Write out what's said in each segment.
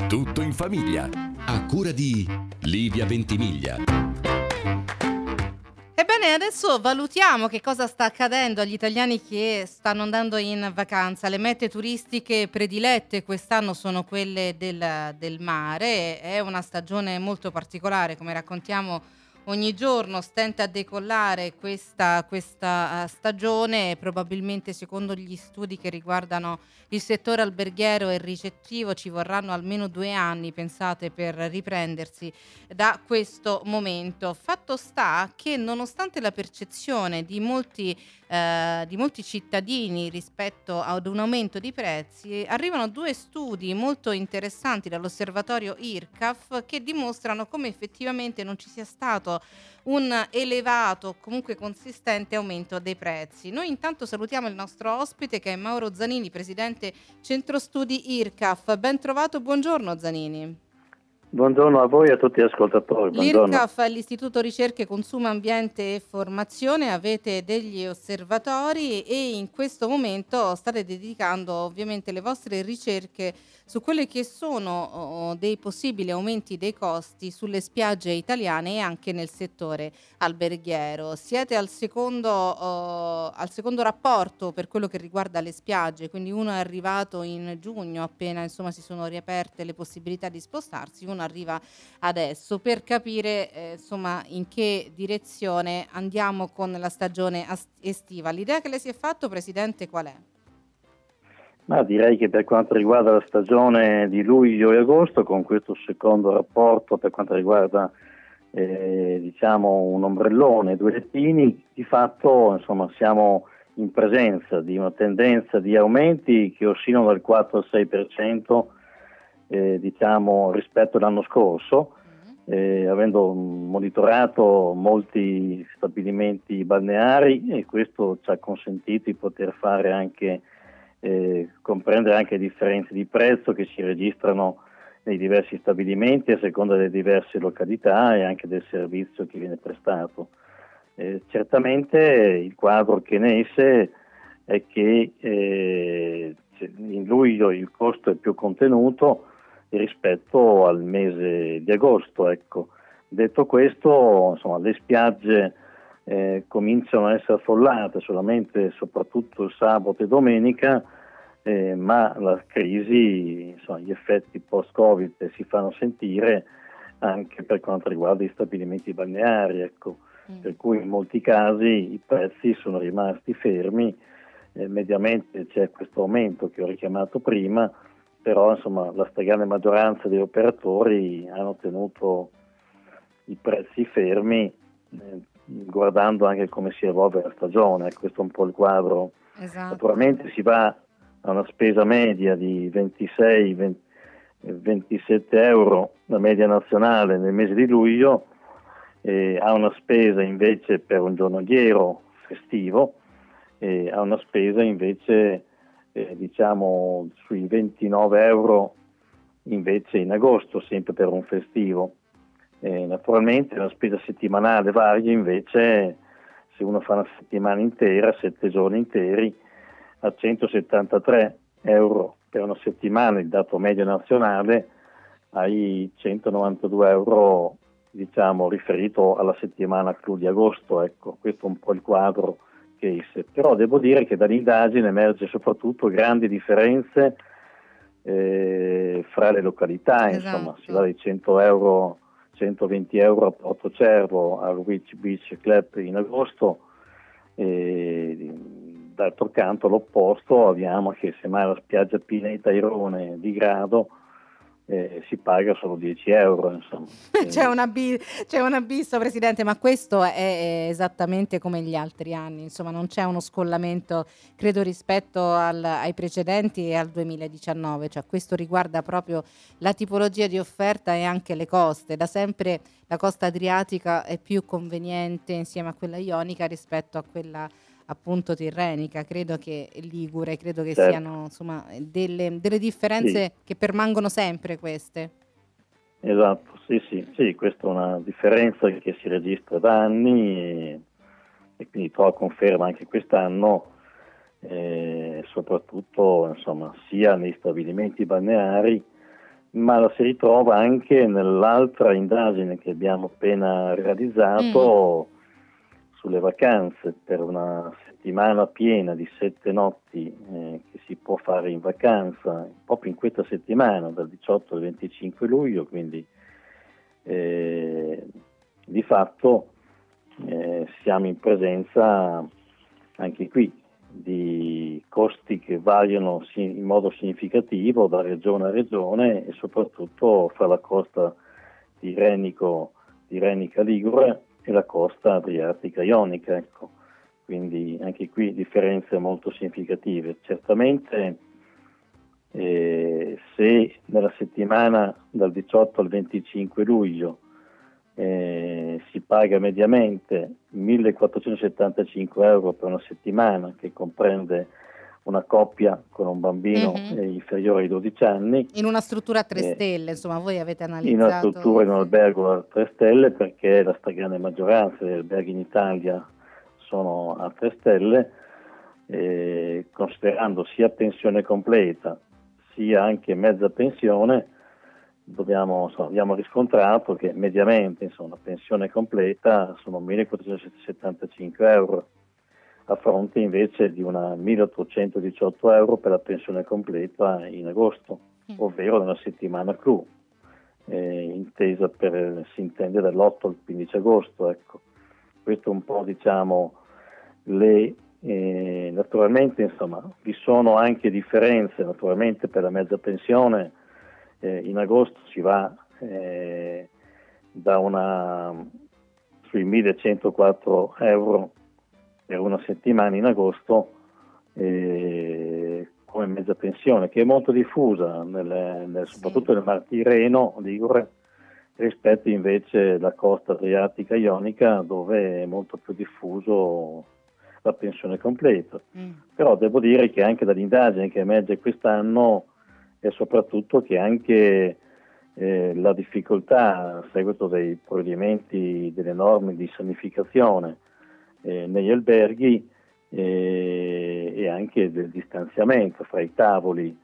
Tutto in famiglia, a cura di Livia Ventimiglia. Ebbene, adesso valutiamo che cosa sta accadendo agli italiani che stanno andando in vacanza. Le mete turistiche predilette quest'anno sono quelle del mare. È una stagione molto particolare, come raccontiamo ogni giorno. Stenta a decollare questa stagione. Probabilmente, secondo gli studi che riguardano il settore alberghiero e ricettivo, ci vorranno almeno 2 anni, pensate, per riprendersi da questo momento. Fatto sta che, nonostante la percezione di molti cittadini rispetto ad un aumento di prezzi, arrivano 2 studi molto interessanti dall'osservatorio IRCAF che dimostrano come effettivamente non ci sia stato un elevato, comunque consistente aumento dei prezzi. Noi intanto salutiamo il nostro ospite, che è Mauro Zanini, presidente Centro Studi IRCAF. Ben trovato, buongiorno Zanini. Buongiorno a voi e a tutti gli ascoltatori. Buongiorno. L'IRCAF è l'Istituto Ricerche, Consumo, Ambiente e Formazione. Avete degli osservatori e in questo momento state dedicando ovviamente le vostre ricerche su quelle che sono dei possibili aumenti dei costi sulle spiagge italiane e anche nel settore alberghiero. Siete al secondo rapporto per quello che riguarda le spiagge, quindi uno è arrivato in giugno, appena insomma si sono riaperte le possibilità di spostarsi, uno arriva adesso, per capire insomma in che direzione andiamo con la stagione estiva. L'idea che lei si è fatto, Presidente, qual è? Ma direi che per quanto riguarda la stagione di luglio e agosto, con questo secondo rapporto per quanto riguarda diciamo un ombrellone, 2 lettini, di fatto insomma siamo in presenza di una tendenza di aumenti che oscillano dal 4 al 6% diciamo rispetto all'anno scorso, avendo monitorato molti stabilimenti balneari, e questo ci ha consentito di poter fare anche comprendere anche differenze di prezzo che si registrano nei diversi stabilimenti a seconda delle diverse località e anche del servizio che viene prestato. Certamente il quadro che ne esce è che in luglio il costo è più contenuto rispetto al mese di agosto. Ecco. Detto questo, insomma, le spiagge cominciano a essere affollate solamente soprattutto il sabato e domenica, ma la crisi, insomma, gli effetti post-Covid si fanno sentire anche per quanto riguarda gli stabilimenti balneari, ecco. Per cui in molti casi i prezzi sono rimasti fermi, mediamente c'è questo aumento che ho richiamato prima, però insomma la stragrande maggioranza degli operatori hanno tenuto i prezzi fermi, guardando anche come si evolve la stagione. Questo è un po' il quadro. Esatto. Naturalmente si va a una spesa media di 26-27 euro, la media nazionale nel mese di luglio, ha una spesa invece per un giornaliero festivo, ha una spesa invece diciamo sui 29 euro invece in agosto, sempre per un festivo. Naturalmente la spesa settimanale varia invece, se uno fa una settimana intera, 7 giorni interi, a 173 euro per una settimana, il dato medio nazionale, ai 192 euro diciamo riferito alla settimana clou di agosto. Ecco, questo è un po' il quadro che esce. Però devo dire che dall'indagine emerge soprattutto grandi differenze fra le località. Esatto. Insomma, si va dai 100 euro, 120 euro a Porto Cervo al Witch Beach Club in agosto, e d'altro canto all'opposto abbiamo che semmai la spiaggia Pineta Irone di Grado si paga solo 10 euro, insomma. C'è un abisso, Presidente, ma questo è esattamente come gli altri anni, insomma non c'è uno scollamento, credo, rispetto ai precedenti e al 2019, cioè questo riguarda proprio la tipologia di offerta e anche le coste. Da sempre la costa adriatica è più conveniente insieme a quella ionica rispetto a quella appunto tirrenica, credo che ligure, credo che Certo. siano insomma delle differenze che permangono sempre queste. Esatto, sì, questa è una differenza che si registra da anni e quindi trova conferma anche quest'anno, soprattutto insomma sia negli stabilimenti balneari ma la si ritrova anche nell'altra indagine che abbiamo appena realizzato sulle vacanze, per una settimana piena di 7 notti che si può fare in vacanza proprio in questa settimana, dal 18 al 25 luglio, quindi di fatto siamo in presenza anche qui di costi che variano in modo significativo da regione a regione e soprattutto fra la costa tirrenica ligure e la costa adriatica ionica, ecco. Quindi anche qui differenze molto significative. Certamente se nella settimana dal 18 al 25 luglio si paga mediamente 1.475 euro per una settimana, che comprende una coppia con un bambino inferiore ai 12 anni. In una struttura a 3 stelle, insomma, voi avete analizzato? In una struttura, in un albergo a 3 stelle, perché la stragrande maggioranza degli alberghi in Italia sono a 3 stelle, considerando sia pensione completa sia anche mezza pensione. Abbiamo riscontrato che mediamente la pensione completa sono 1.475 euro, a fronte invece di una 1.818 euro per la pensione completa in agosto, ovvero nella settimana clou, intesa si intende dall'8 al 15 agosto. Ecco. Questo un po' naturalmente vi sono anche differenze naturalmente per la mezza pensione. In agosto si va sui 1.104 euro per una settimana in agosto come mezza pensione, che è molto diffusa soprattutto nel Mar Tirreno ligure, rispetto invece alla costa adriatica ionica, dove è molto più diffuso la pensione completa. Però devo dire che anche dall'indagine che emerge quest'anno e soprattutto che anche la difficoltà a seguito dei provvedimenti, delle norme di sanificazione negli alberghi e anche del distanziamento fra i tavoli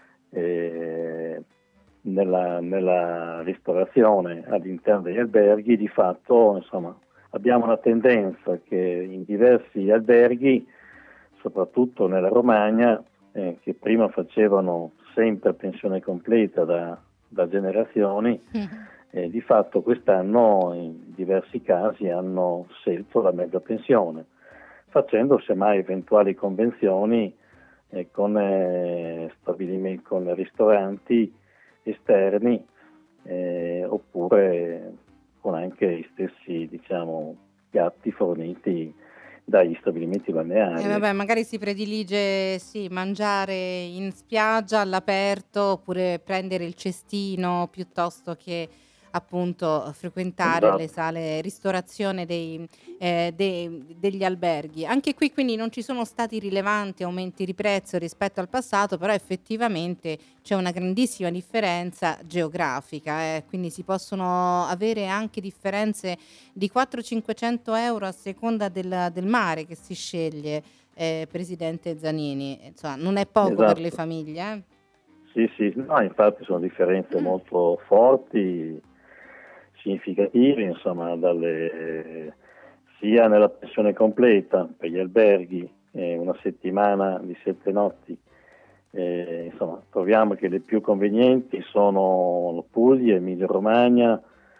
nella ristorazione all'interno degli alberghi, di fatto abbiamo una tendenza che in diversi alberghi, soprattutto nella Romagna, che prima facevano sempre pensione completa da generazioni, di fatto quest'anno in diversi casi hanno scelto la mezza pensione, facendo semmai eventuali convenzioni con ristoranti esterni oppure con anche gli stessi piatti forniti dagli stabilimenti balneari. Magari si predilige mangiare in spiaggia all'aperto, oppure prendere il cestino piuttosto che appunto frequentare le sale ristorazione degli alberghi. Anche qui quindi non ci sono stati rilevanti aumenti di prezzo rispetto al passato, però effettivamente c'è una grandissima differenza geografica, quindi si possono avere anche differenze di 400-500 euro a seconda del mare che si sceglie, Presidente Zanini. Insomma, non è poco per le famiglie. Sì, no, infatti sono differenze molto forti, significative, sia nella pensione completa per gli alberghi, una settimana di 7 notti. Troviamo che le più convenienti sono Puglia, Emilia Romagna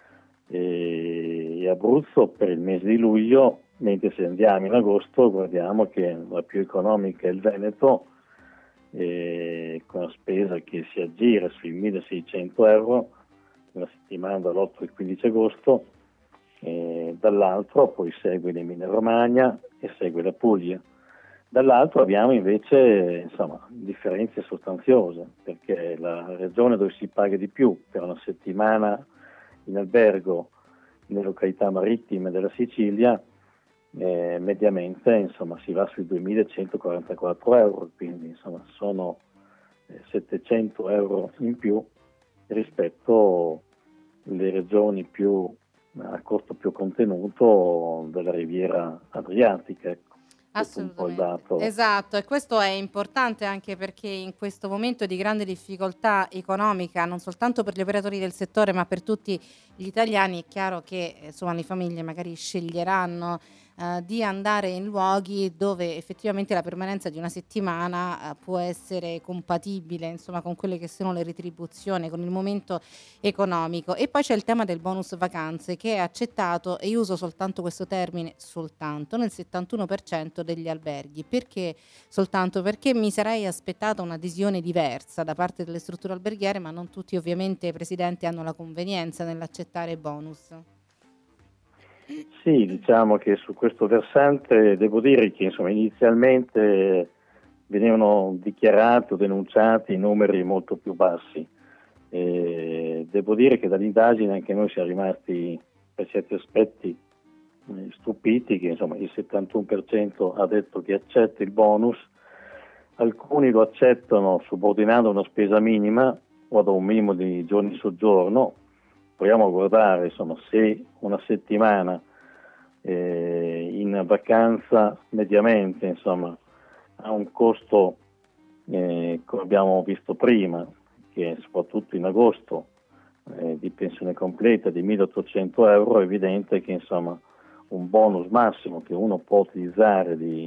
e Abruzzo per il mese di luglio, mentre se andiamo in agosto guardiamo che la più economica è il Veneto, con una spesa che si aggira sui 1.600 euro una settimana dall'8 al 15 agosto, dall'altro poi segue l'Emilia Romagna e segue la Puglia. Dall'altro abbiamo invece differenze sostanziose, perché la regione dove si paga di più per una settimana in albergo nelle località marittime della Sicilia, mediamente si va sui 2.144 euro, quindi sono 700 euro in più rispetto alle regioni a costo più contenuto della riviera adriatica. Ecco. Questo è un po' il Assolutamente, dato. esatto, e questo è importante anche perché in questo momento di grande difficoltà economica, non soltanto per gli operatori del settore, ma per tutti gli italiani, è chiaro che insomma le famiglie magari sceglieranno di andare in luoghi dove effettivamente la permanenza di una settimana può essere compatibile, insomma, con quelle che sono le retribuzioni, con il momento economico. E poi c'è il tema del bonus vacanze che è accettato, e io uso soltanto questo termine, soltanto nel 71% degli alberghi. Perché soltanto? Perché mi sarei aspettata un'adesione diversa da parte delle strutture alberghiere, ma non tutti ovviamente, Presidente, hanno la convenienza nell'accettare bonus. Sì, diciamo che su questo versante devo dire che insomma, inizialmente venivano dichiarati o denunciati numeri molto più bassi. Devo dire che dall'indagine anche noi siamo rimasti per certi aspetti stupiti che insomma, il 71% ha detto che accetta il bonus, alcuni lo accettano subordinando una spesa minima o ad un minimo di giorni di soggiorno. Proviamo a guardare insomma, se una settimana in vacanza mediamente insomma, ha un costo come abbiamo visto prima, che soprattutto in agosto di pensione completa di 1.800 euro, è evidente che insomma, un bonus massimo che uno può utilizzare di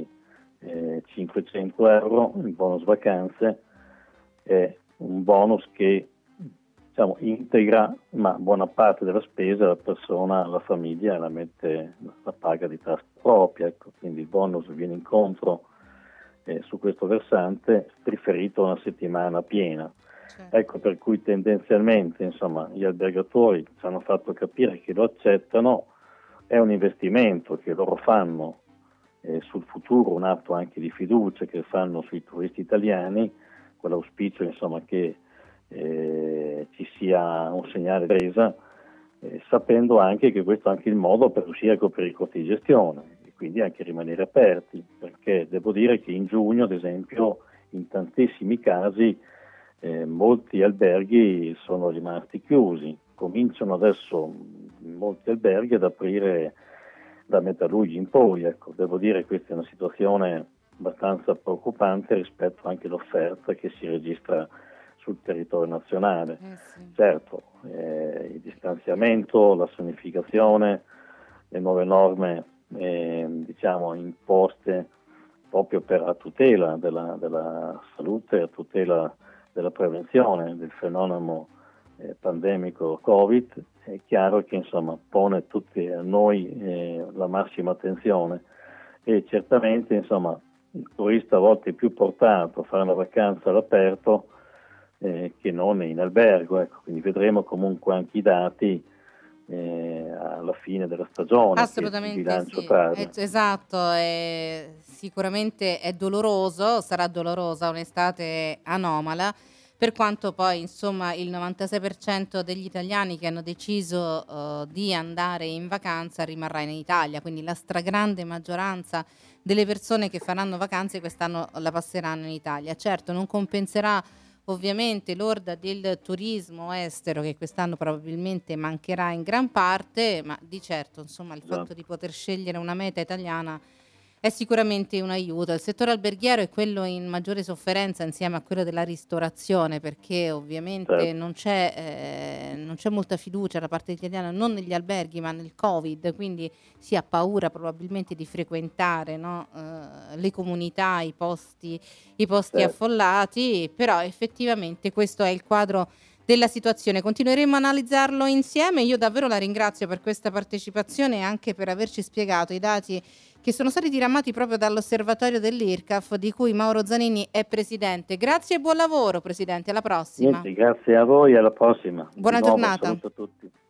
500 euro, il bonus vacanze, è un bonus che diciamo, integra ma buona parte della spesa la persona, la famiglia la paga di tasca propria, ecco. Quindi il bonus viene incontro su questo versante riferito a una settimana piena. Ecco per cui tendenzialmente insomma, gli albergatori ci hanno fatto capire che lo accettano, è un investimento che loro fanno sul futuro, un atto anche di fiducia che fanno sui turisti italiani, con l'auspicio insomma, che ci sia un segnale di presa, sapendo anche che questo è anche il modo per riuscire a coprire i costi di gestione e quindi anche rimanere aperti, perché devo dire che in giugno ad esempio in tantissimi casi molti alberghi sono rimasti chiusi, cominciano adesso molti alberghi ad aprire da metà luglio in poi, ecco. Devo dire che questa è una situazione abbastanza preoccupante rispetto anche all'offerta che si registra sul territorio nazionale. Sì. Certo, il distanziamento, la sanificazione, le nuove norme diciamo imposte proprio per la tutela della salute, a tutela della prevenzione del fenomeno pandemico Covid, è chiaro che insomma pone tutti a noi la massima attenzione e certamente insomma il turista a volte è più portato a fare una vacanza all'aperto che non in albergo, ecco. Quindi vedremo comunque anche i dati alla fine della stagione, Assolutamente che il bilancio sì, trarre. esatto, sicuramente è doloroso, sarà dolorosa un'estate anomala, per quanto poi insomma il 96% degli italiani che hanno deciso di andare in vacanza rimarrà in Italia, quindi la stragrande maggioranza delle persone che faranno vacanze quest'anno la passeranno in Italia. Certo, non compenserà ovviamente l'orda del turismo estero che quest'anno probabilmente mancherà in gran parte, ma di certo insomma il fatto di poter scegliere una meta italiana è sicuramente un aiuto. Il settore alberghiero è quello in maggiore sofferenza insieme a quello della ristorazione, perché ovviamente non c'è molta fiducia da parte italiana, non negli alberghi ma nel Covid, quindi si ha paura probabilmente di frequentare, no? Le comunità, i posti affollati, però effettivamente questo è il quadro della situazione. Continueremo a analizzarlo insieme. Io davvero la ringrazio per questa partecipazione e anche per averci spiegato i dati che sono stati diramati proprio dall'osservatorio dell'IRCAF, di cui Mauro Zanini è presidente. Grazie e buon lavoro, Presidente, alla prossima. Niente, grazie a voi, alla prossima. Buona Di nuovo, giornata. saluto a tutti.